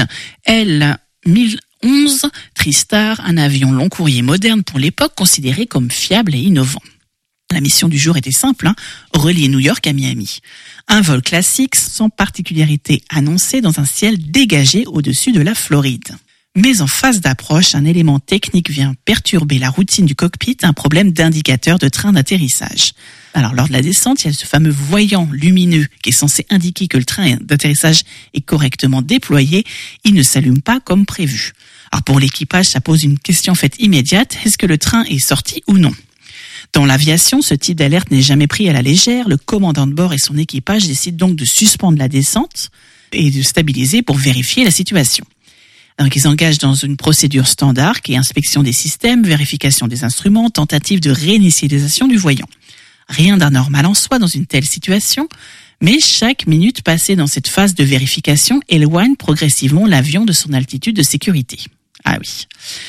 Speaker 1: L mille onze TriStar, un avion long courrier moderne pour l'époque considéré comme fiable et innovant. La mission du jour était simple, hein, relier New York à Miami. Un vol classique sans particularité annoncée dans un ciel dégagé au-dessus de la Floride. Mais en phase d'approche, un élément technique vient perturber la routine du cockpit, un problème d'indicateur de train d'atterrissage. Alors, lors de la descente, il y a ce fameux voyant lumineux qui est censé indiquer que le train d'atterrissage est correctement déployé. Il ne s'allume pas comme prévu. Alors, pour l'équipage, ça pose une question en fait immédiate. Est-ce que le train est sorti ou non? Dans l'aviation, ce type d'alerte n'est jamais pris à la légère. Le commandant de bord et son équipage décident donc de suspendre la descente et de stabiliser pour vérifier la situation. Donc, ils engagent dans une procédure standard qui est inspection des systèmes, vérification des instruments, tentative de réinitialisation du voyant. Rien d'anormal en soi dans une telle situation, mais chaque minute passée dans cette phase de vérification éloigne progressivement l'avion de son altitude de sécurité. Ah oui.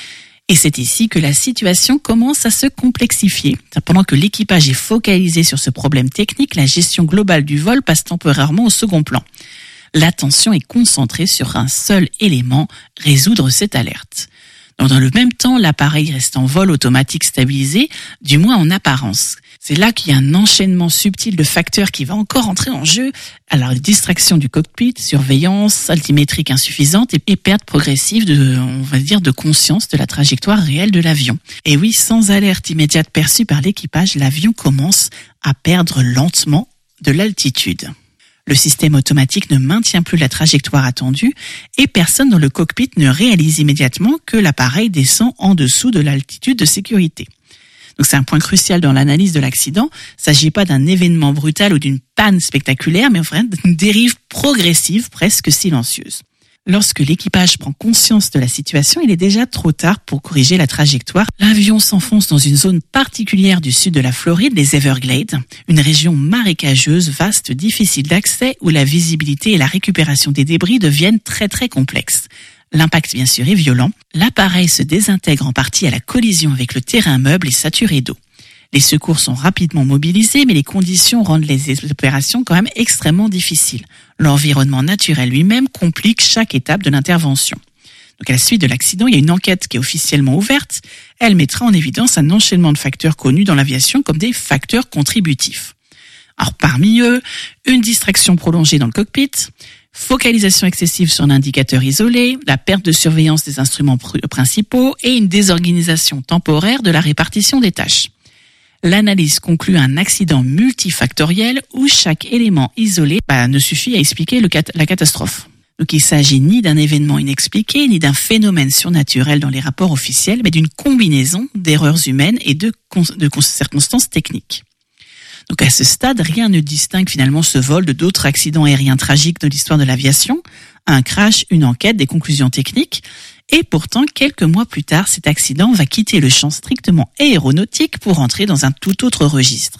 Speaker 1: Et c'est ici que la situation commence à se complexifier. Pendant que l'équipage est focalisé sur ce problème technique, la gestion globale du vol passe temporairement au second plan. L'attention est concentrée sur un seul élément, résoudre cette alerte. Donc, dans le même temps, l'appareil reste en vol automatique stabilisé, du moins en apparence. C'est là qu'il y a un enchaînement subtil de facteurs qui va encore entrer en jeu. Alors, distraction du cockpit, surveillance, altimétrique insuffisante et, et perte progressive de, on va dire, de conscience de la trajectoire réelle de l'avion. Et oui, sans alerte immédiate perçue par l'équipage, l'avion commence à perdre lentement de l'altitude. Le système automatique ne maintient plus la trajectoire attendue et personne dans le cockpit ne réalise immédiatement que l'appareil descend en dessous de l'altitude de sécurité. Donc c'est un point crucial dans l'analyse de l'accident. Il ne s'agit pas d'un événement brutal ou d'une panne spectaculaire, mais en fait d'une dérive progressive, presque silencieuse. Lorsque l'équipage prend conscience de la situation, il est déjà trop tard pour corriger la trajectoire. L'avion s'enfonce dans une zone particulière du sud de la Floride, les Everglades, une région marécageuse, vaste, difficile d'accès, où la visibilité et la récupération des débris deviennent très très complexes. L'impact, bien sûr, est violent. L'appareil se désintègre en partie à la collision avec le terrain meuble et saturé d'eau. Les secours sont rapidement mobilisés, mais les conditions rendent les opérations quand même extrêmement difficiles. L'environnement naturel lui-même complique chaque étape de l'intervention. Donc à la suite de l'accident, il y a une enquête qui est officiellement ouverte. Elle mettra en évidence un enchaînement de facteurs connus dans l'aviation comme des facteurs contributifs. Alors parmi eux, une distraction prolongée dans le cockpit, focalisation excessive sur un indicateur isolé, la perte de surveillance des instruments pr- principaux et une désorganisation temporaire de la répartition des tâches. L'analyse conclut un accident multifactoriel où chaque élément isolé bah, ne suffit à expliquer le cat- la catastrophe. Donc il s'agit ni d'un événement inexpliqué, ni d'un phénomène surnaturel dans les rapports officiels, mais d'une combinaison d'erreurs humaines et de, con- de con- circonstances techniques. Donc à ce stade, rien ne distingue finalement ce vol de d'autres accidents aériens tragiques de l'histoire de l'aviation. Un crash, une enquête, des conclusions techniques. Et pourtant, quelques mois plus tard, cet accident va quitter le champ strictement aéronautique pour entrer dans un tout autre registre.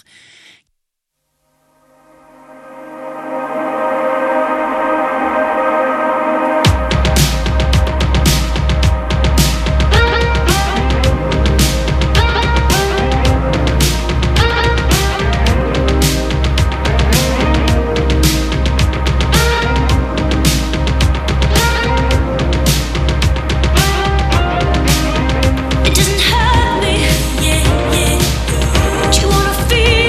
Speaker 4: It doesn't hurt me, yeah, yeah. Do you wanna feel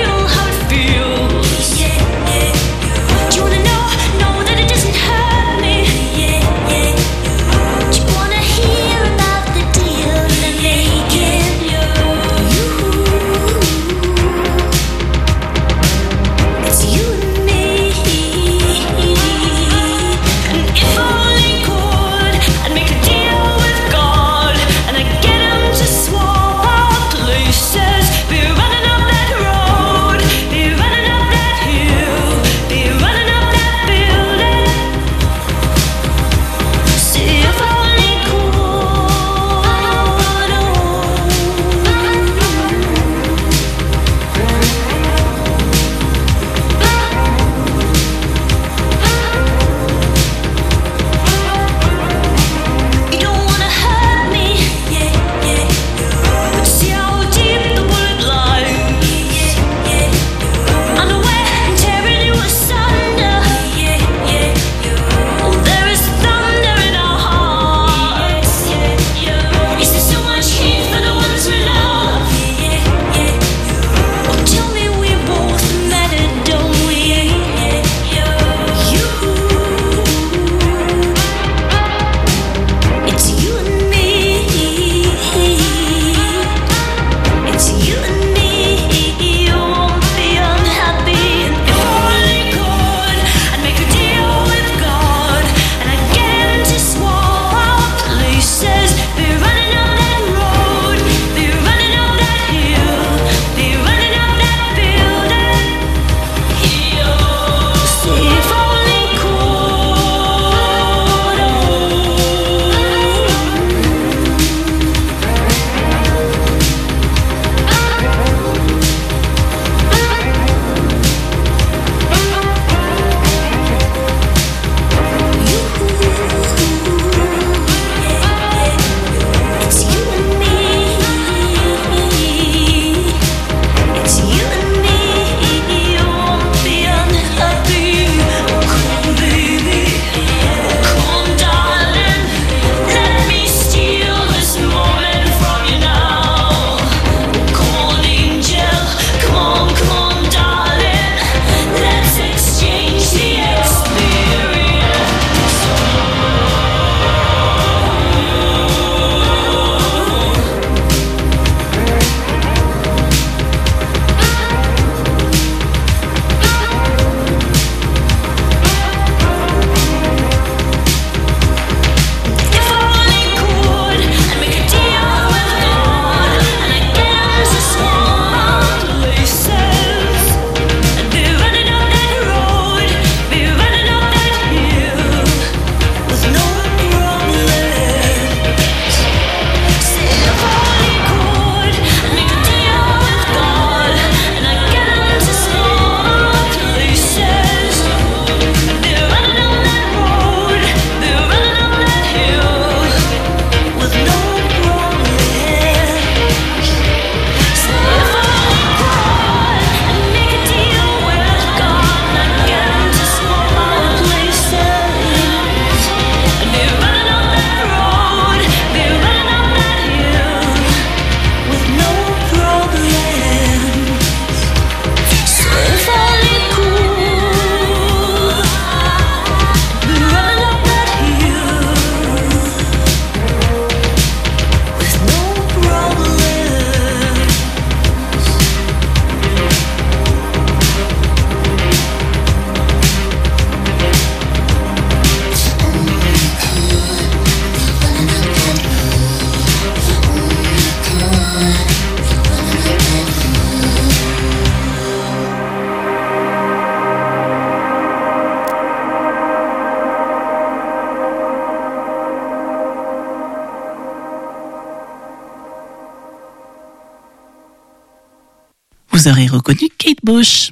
Speaker 1: Vous aurez reconnu Kate Bush.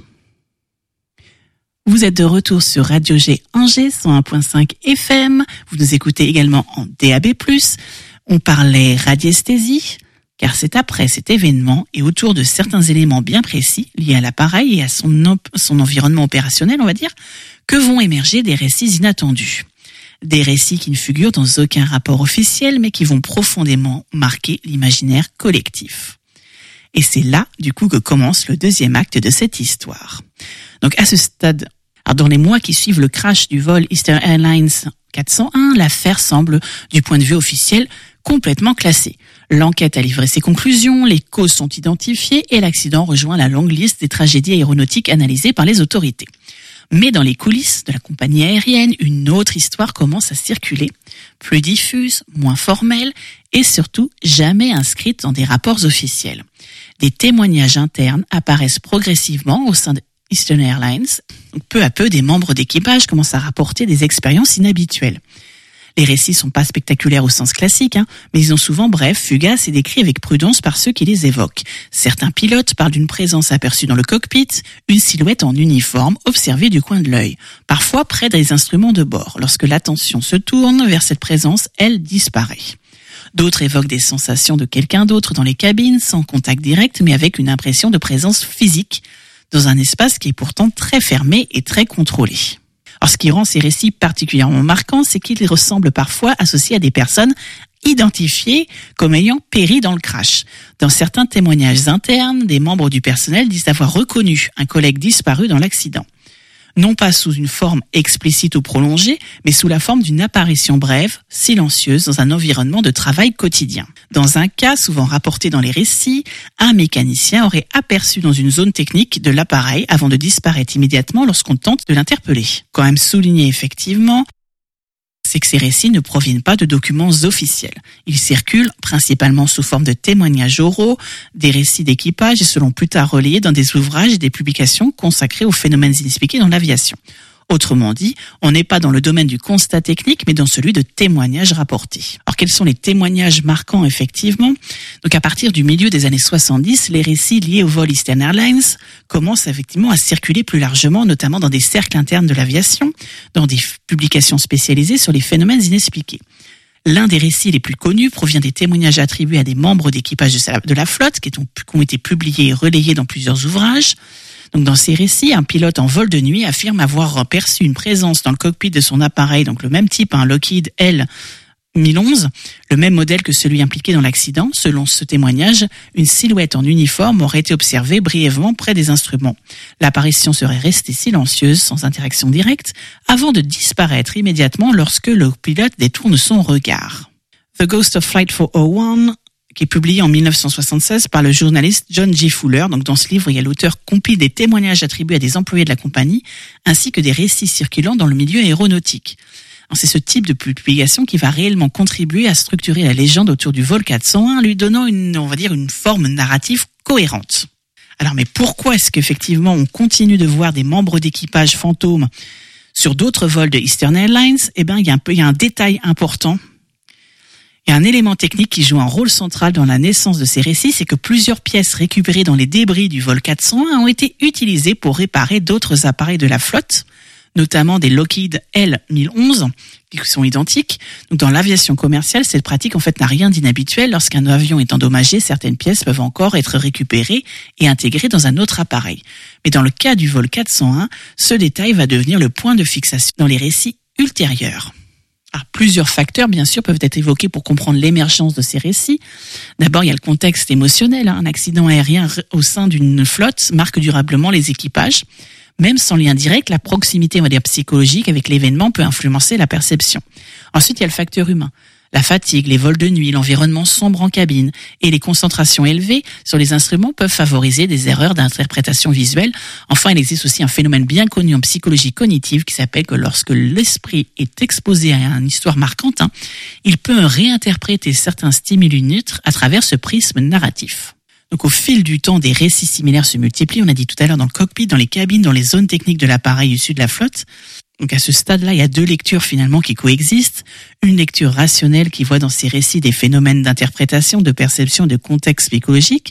Speaker 1: Vous êtes de retour sur Radio G Angers cent un virgule cinq F M. Vous nous écoutez également en D A B plus. On parlait radiesthésie, car c'est après cet événement et autour de certains éléments bien précis liés à l'appareil et à son, op- son environnement opérationnel, on va dire, que vont émerger des récits inattendus. Des récits qui ne figurent dans aucun rapport officiel, mais qui vont profondément marquer l'imaginaire collectif. Et c'est là, du coup, que commence le deuxième acte de cette histoire. Donc, à ce stade, alors dans les mois qui suivent le crash du vol Eastern Airlines quatre cent un, l'affaire semble, du point de vue officiel, complètement classée. L'enquête a livré ses conclusions, les causes sont identifiées et l'accident rejoint la longue liste des tragédies aéronautiques analysées par les autorités. Mais dans les coulisses de la compagnie aérienne, une autre histoire commence à circuler, plus diffuse, moins formelle et surtout jamais inscrite dans des rapports officiels. Des témoignages internes apparaissent progressivement au sein de Eastern Airlines. Donc, peu à peu, des membres d'équipage commencent à rapporter des expériences inhabituelles. Les récits sont pas spectaculaires au sens classique, hein, mais ils sont souvent brefs, fugaces et décrits avec prudence par ceux qui les évoquent. Certains pilotes parlent d'une présence aperçue dans le cockpit, une silhouette en uniforme observée du coin de l'œil, parfois près des instruments de bord. Lorsque l'attention se tourne vers cette présence, elle disparaît. D'autres évoquent des sensations de quelqu'un d'autre dans les cabines, sans contact direct, mais avec une impression de présence physique, dans un espace qui est pourtant très fermé et très contrôlé. Alors, ce qui rend ces récits particulièrement marquants, c'est qu'ils ressemblent parfois associés à des personnes identifiées comme ayant péri dans le crash. Dans certains témoignages internes, des membres du personnel disent avoir reconnu un collègue disparu dans l'accident. Non pas sous une forme explicite ou prolongée, mais sous la forme d'une apparition brève, silencieuse, dans un environnement de travail quotidien. Dans un cas souvent rapporté dans les récits, un mécanicien aurait aperçu dans une zone technique de l'appareil avant de disparaître immédiatement lorsqu'on tente de l'interpeller. Quand même souligner effectivement, c'est que ces récits ne proviennent pas de documents officiels. Ils circulent principalement sous forme de témoignages oraux, des récits d'équipage et seront plus tard relayés dans des ouvrages et des publications consacrés aux phénomènes inexpliqués dans l'aviation. Autrement dit, on n'est pas dans le domaine du constat technique, mais dans celui de témoignages rapportés. Alors, quels sont les témoignages marquants, effectivement? Donc, à partir du milieu des années soixante-dix, les récits liés au vol Eastern Airlines commencent effectivement à circuler plus largement, notamment dans des cercles internes de l'aviation, dans des publications spécialisées sur les phénomènes inexpliqués. L'un des récits les plus connus provient des témoignages attribués à des membres d'équipage de la flotte, qui ont été publiés et relayés dans plusieurs ouvrages. Donc, dans ces récits, un pilote en vol de nuit affirme avoir perçu une présence dans le cockpit de son appareil, donc le même type, un Lockheed L mille onze, le même modèle que celui impliqué dans l'accident. Selon ce témoignage, une silhouette en uniforme aurait été observée brièvement près des instruments. L'apparition serait restée silencieuse, sans interaction directe, avant de disparaître immédiatement lorsque le pilote détourne son regard. The Ghost of Flight four oh one, qui est publié en dix-neuf cent soixante-seize par le journaliste John J. Fuller. Donc, dans ce livre, il y a l'auteur compile des témoignages attribués à des employés de la compagnie, ainsi que des récits circulant dans le milieu aéronautique. Alors, c'est ce type de publication qui va réellement contribuer à structurer la légende autour du vol quatre cent un, lui donnant une, on va dire, une forme narrative cohérente. Alors, mais pourquoi est-ce qu'effectivement on continue de voir des membres d'équipage fantômes sur d'autres vols de Eastern Airlines? Eh ben, il y a un peu, il y a un détail important. Il y a un élément technique qui joue un rôle central dans la naissance de ces récits, c'est que plusieurs pièces récupérées dans les débris du vol quatre cent un ont été utilisées pour réparer d'autres appareils de la flotte, notamment des Lockheed L mille onze, qui sont identiques. Donc, dans l'aviation commerciale, cette pratique, en fait, n'a rien d'inhabituel. Lorsqu'un avion est endommagé, certaines pièces peuvent encore être récupérées et intégrées dans un autre appareil. Mais dans le cas du vol quatre cent un, ce détail va devenir le point de fixation dans les récits ultérieurs. Alors, plusieurs facteurs, bien sûr, peuvent être évoqués pour comprendre l'émergence de ces récits. D'abord, il y a le contexte émotionnel. Un accident aérien au sein d'une flotte marque durablement les équipages. Même sans lien direct, la proximité, on va dire, psychologique avec l'événement peut influencer la perception. Ensuite, il y a le facteur humain. La fatigue, les vols de nuit, l'environnement sombre en cabine et les concentrations élevées sur les instruments peuvent favoriser des erreurs d'interprétation visuelle. Enfin, il existe aussi un phénomène bien connu en psychologie cognitive qui s'appelle que lorsque l'esprit est exposé à une histoire marquante, hein, il peut réinterpréter certains stimuli neutres à travers ce prisme narratif. Donc, au fil du temps, des récits similaires se multiplient. On a dit tout à l'heure dans le cockpit, dans les cabines, dans les zones techniques de l'appareil issu de la flotte. Donc, à ce stade-là, il y a deux lectures finalement qui coexistent. Une lecture rationnelle qui voit dans ces récits des phénomènes d'interprétation, de perception, de contexte psychologique.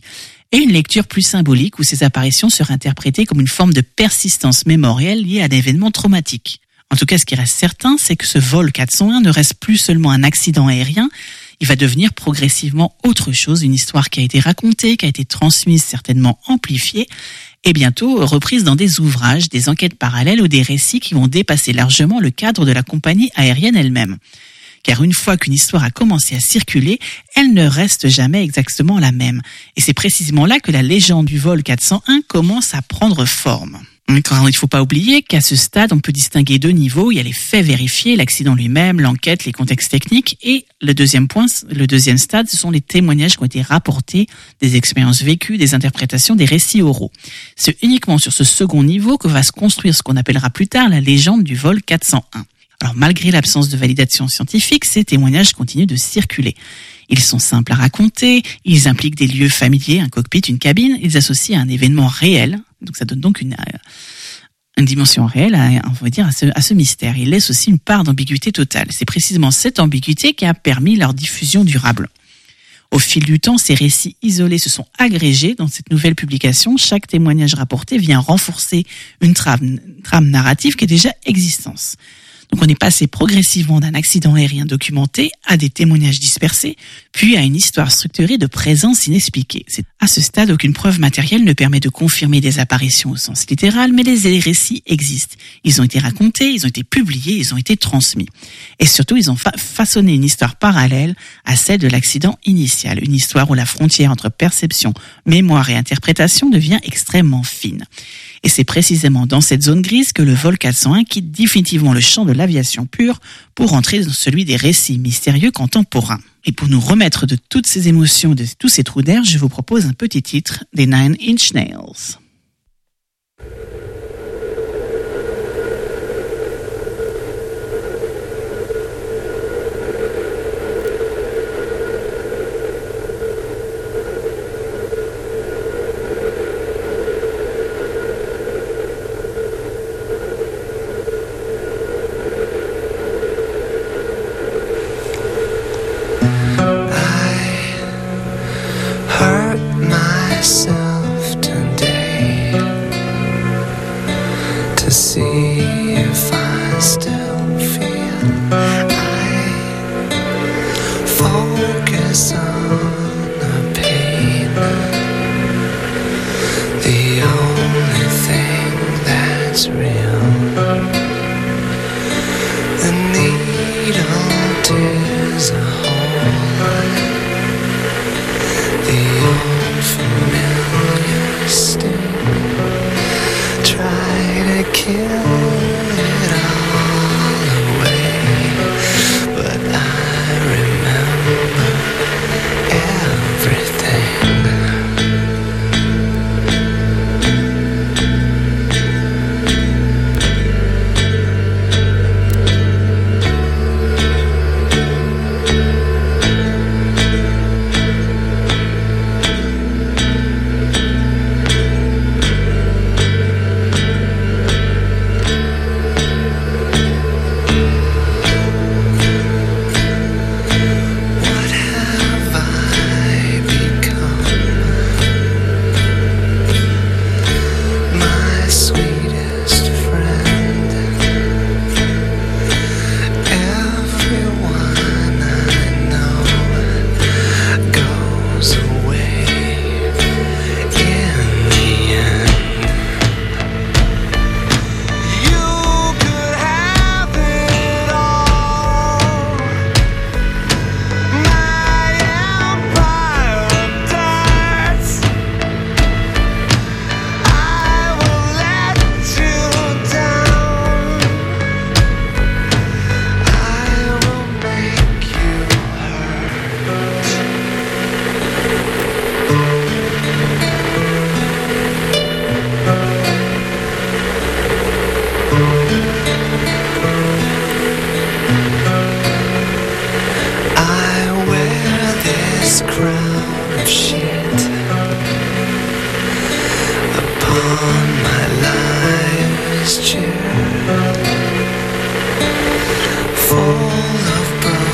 Speaker 1: et une lecture plus symbolique où ces apparitions seraient interprétées comme une forme de persistance mémorielle liée à un événement traumatique. En tout cas, ce qui reste certain, c'est que ce vol quatre cent un ne reste plus seulement un accident aérien, il va devenir progressivement autre chose, une histoire qui a été racontée, qui a été transmise, certainement amplifiée, et bientôt reprise dans des ouvrages, des enquêtes parallèles ou des récits qui vont dépasser largement le cadre de la compagnie aérienne elle-même. Car une fois qu'une histoire a commencé à circuler, elle ne reste jamais exactement la même. Et c'est précisément là que la légende du vol quatre cent un commence à prendre forme. Il ne faut pas oublier qu'à ce stade, on peut distinguer deux niveaux. Il y a les faits vérifiés, l'accident lui-même, l'enquête, les contextes techniques. Et le deuxième point, le deuxième stade, ce sont les témoignages qui ont été rapportés, des expériences vécues, des interprétations, des récits oraux. C'est uniquement sur ce second niveau que va se construire ce qu'on appellera plus tard la légende du vol quatre cent un. Alors, malgré l'absence de validation scientifique, ces témoignages continuent de circuler. Ils sont simples à raconter, ils impliquent des lieux familiers, un cockpit, une cabine, ils associent à un événement réel. Donc, ça donne donc une, une dimension réelle, à, on va dire, à ce, à ce mystère. Ils laissent aussi une part d'ambiguïté totale. C'est précisément cette ambiguïté qui a permis leur diffusion durable. Au fil du temps, ces récits isolés se sont agrégés dans cette nouvelle publication. Chaque témoignage rapporté vient renforcer une trame, une trame narrative qui est déjà existante. Donc on est passé progressivement d'un accident aérien documenté à des témoignages dispersés, puis à une histoire structurée de présence inexpliquée. C'est à ce stade, aucune preuve matérielle ne permet de confirmer des apparitions au sens littéral, mais les récits existent. Ils ont été racontés, ils ont été publiés, ils ont été transmis. Et surtout, ils ont fa- façonné une histoire parallèle à celle de l'accident initial. Une histoire où la frontière entre perception, mémoire et interprétation devient extrêmement fine. Et c'est précisément dans cette zone grise que le vol quatre cent un quitte définitivement le champ de l'aviation pure pour entrer dans celui des récits mystérieux contemporains. Et pour nous remettre de toutes ces émotions, de tous ces trous d'air, je vous propose un petit titre des Nine Inch Nails.
Speaker 3: Myself today to see if I still feel. I focus on the pain, the only thing that's real. The needle tears a hole. The old familiar sting, try to kill it all away, but I remember everything.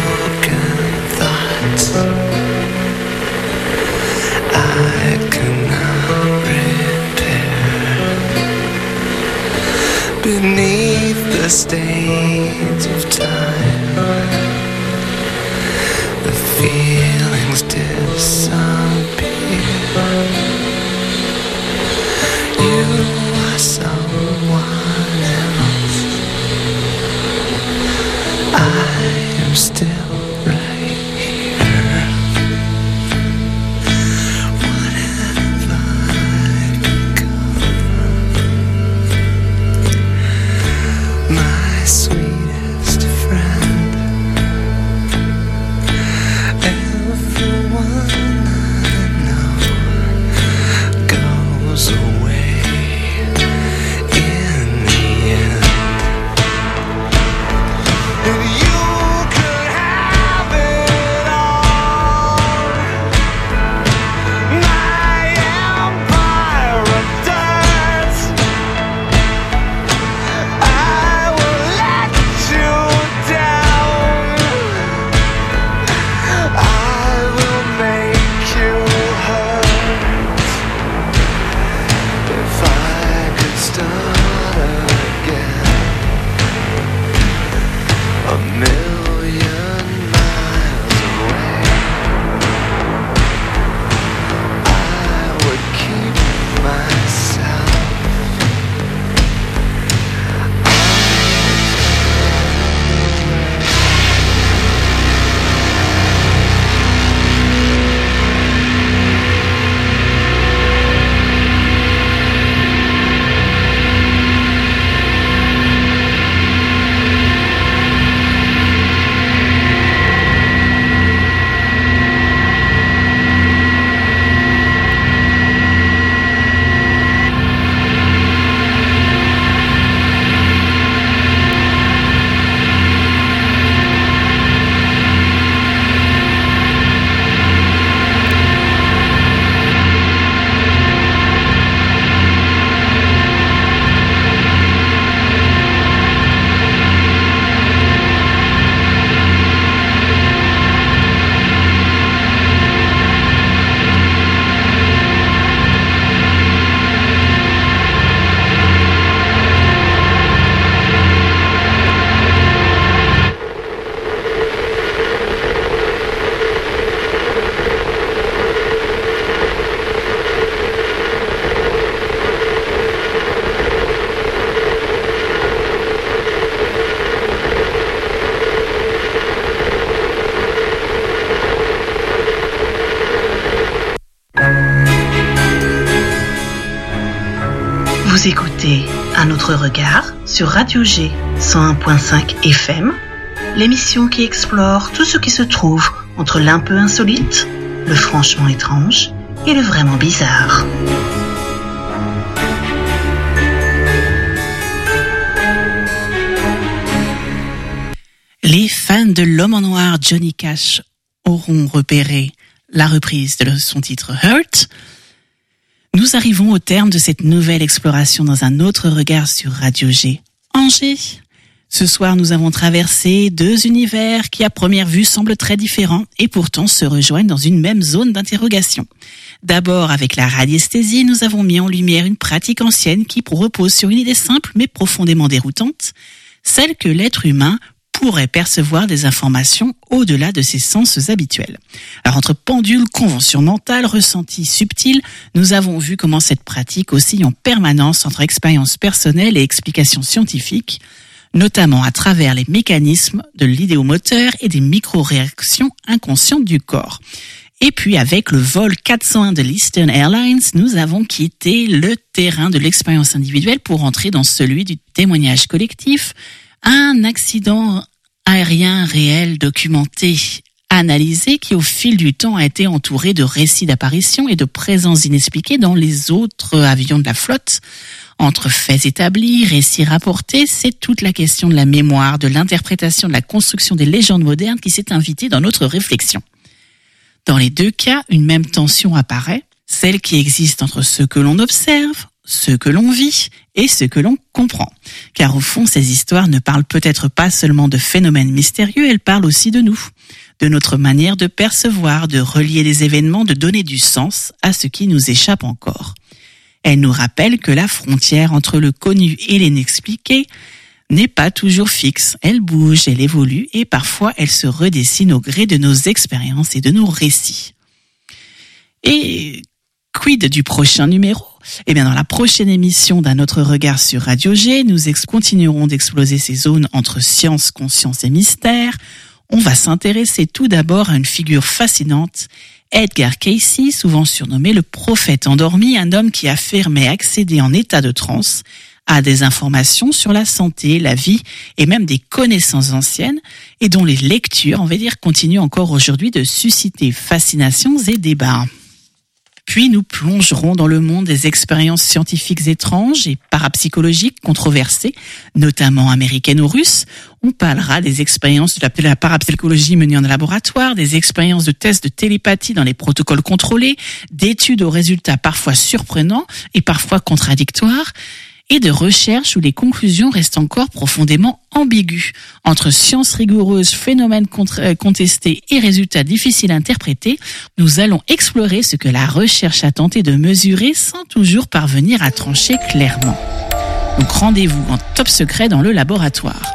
Speaker 3: I can stains of time. The feelings disappear. You are someone else. I am still right here. What have I become? My sweetest friend. Everyone I know goes away in the end. And you could have it all. My empire of dirt. I will let you down. I will make you hurt. If I could start again, a million miles away, I would keep myself.
Speaker 1: Vous écoutez Un autre regard sur Radio G cent un virgule cinq F M, l'émission qui explore tout ce qui se trouve entre l'un peu insolite, le franchement étrange et le vraiment bizarre. Les fans de l'homme en noir Johnny Cash auront repéré la reprise de son titre Hurt. Nous arrivons au terme de cette nouvelle exploration dans un autre regard sur Radio G. Angers. Ce soir, nous avons traversé deux univers qui, à première vue, semblent très différents et pourtant se rejoignent dans une même zone d'interrogation. D'abord, avec la radiesthésie, nous avons mis en lumière une pratique ancienne qui repose sur une idée simple mais profondément déroutante, celle que l'être humain pourrait percevoir des informations au-delà de ses sens habituels. Alors, entre pendule, convention mentale, ressenti subtil, nous avons vu comment cette pratique oscille en permanence entre expérience personnelle et explications scientifiques, notamment à travers les mécanismes de l'idéomoteur et des micro-réactions inconscientes du corps. Et puis, avec le vol quatre cent un de l'Eastern Airlines, nous avons quitté le terrain de l'expérience individuelle pour entrer dans celui du témoignage collectif, un accident aérien réel documenté, analysé, qui au fil du temps a été entouré de récits d'apparitions et de présences inexpliquées dans les autres avions de la flotte. Entre faits établis, récits rapportés, c'est toute la question de la mémoire, de l'interprétation, de la construction des légendes modernes qui s'est invitée dans notre réflexion. Dans les deux cas, une même tension apparaît, celle qui existe entre ce que l'on observe, ce que l'on vit et ce que l'on comprend. Car au fond, ces histoires ne parlent peut-être pas seulement de phénomènes mystérieux, elles parlent aussi de nous, de notre manière de percevoir, de relier les événements, de donner du sens à ce qui nous échappe encore. Elles nous rappellent que la frontière entre le connu et l'inexpliqué n'est pas toujours fixe. Elle bouge, elle évolue et parfois elle se redessine au gré de nos expériences et de nos récits. Et quid du prochain numéro ? Eh bien, dans la prochaine émission d'Un autre regard sur Radio G, nous ex- continuerons d'exploser ces zones entre science, conscience et mystère. On va s'intéresser tout d'abord à une figure fascinante, Edgar Cayce, souvent surnommé le prophète endormi, un homme qui affirmait accéder en état de transe à des informations sur la santé, la vie et même des connaissances anciennes et dont les lectures, on va dire, continuent encore aujourd'hui de susciter fascinations et débats. Puis nous plongerons dans le monde des expériences scientifiques étranges et parapsychologiques controversées, notamment américaines ou russes. On parlera des expériences de la, de la parapsychologie menées en laboratoire, des expériences de tests de télépathie dans les protocoles contrôlés, d'études aux résultats parfois surprenants et parfois contradictoires, et de recherches où les conclusions restent encore profondément ambiguës. Entre sciences rigoureuses, phénomènes contestés et résultats difficiles à interpréter, nous allons explorer ce que la recherche a tenté de mesurer sans toujours parvenir à trancher clairement. Donc rendez-vous en top secret dans le laboratoire.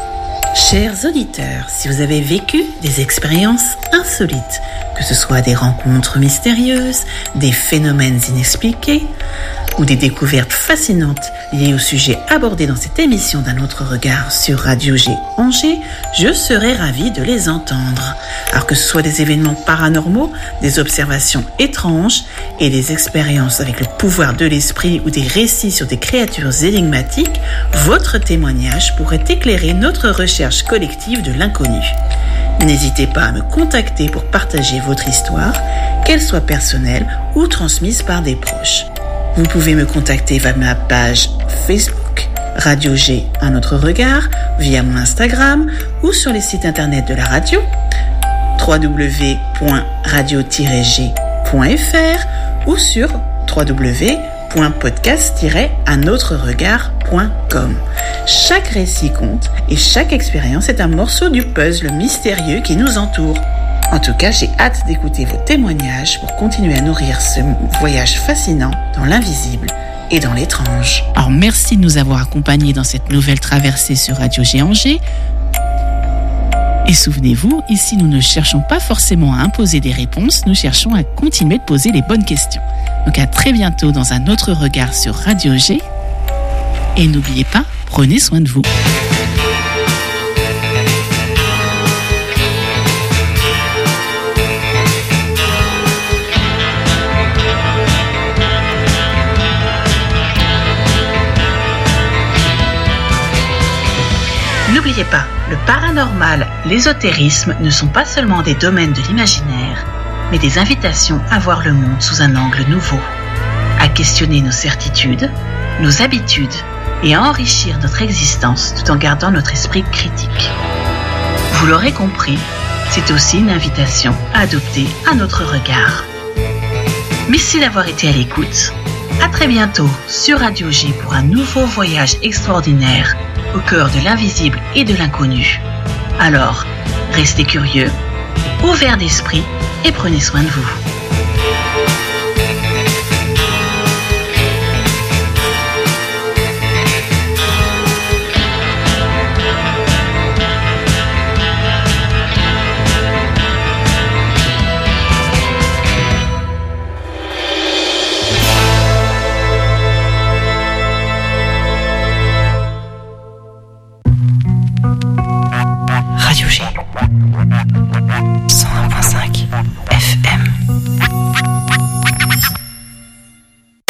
Speaker 4: Chers auditeurs, si vous avez vécu des expériences insolites, que ce soit des rencontres mystérieuses, des phénomènes inexpliqués ou des découvertes fascinantes liées au sujet abordé dans cette émission d'Un autre regard sur Radio G Angers, je serais ravi de les entendre. Alors que ce soit des événements paranormaux, des observations étranges et des expériences avec le pouvoir de l'esprit ou des récits sur des créatures énigmatiques, votre témoignage pourrait éclairer notre recherche collective de l'inconnu. N'hésitez pas à me contacter pour partager votre histoire, qu'elle soit personnelle ou transmise par des proches. Vous pouvez me contacter via ma page Facebook, Radio G, Un autre regard, via mon Instagram ou sur les sites internet de la radio, w w w point radio tiret g point f r ou sur w w w point podcast tiret un autre regard point com. Chaque récit compte et chaque expérience est un morceau du puzzle mystérieux qui nous entoure. En tout cas, j'ai hâte d'écouter vos témoignages pour continuer à nourrir ce voyage fascinant dans l'invisible et dans l'étrange.
Speaker 1: Alors merci de nous avoir accompagnés dans cette nouvelle traversée sur Radio G Angers. Et souvenez-vous, ici nous ne cherchons pas forcément à imposer des réponses, nous cherchons à continuer de poser les bonnes questions. Donc à très bientôt dans un autre regard sur Radio G. Et n'oubliez pas, prenez soin de vous.
Speaker 4: N'oubliez pas, le paranormal, l'ésotérisme ne sont pas seulement des domaines de l'imaginaire, mais des invitations à voir le monde sous un angle nouveau, à questionner nos certitudes, nos habitudes et à enrichir notre existence tout en gardant notre esprit critique. Vous l'aurez compris, c'est aussi une invitation à adopter un autre regard. Merci d'avoir été à l'écoute. À très bientôt sur Radio G pour un nouveau voyage extraordinaire au cœur de l'invisible et de l'inconnu. Alors, restez curieux, ouverts d'esprit et prenez soin de vous.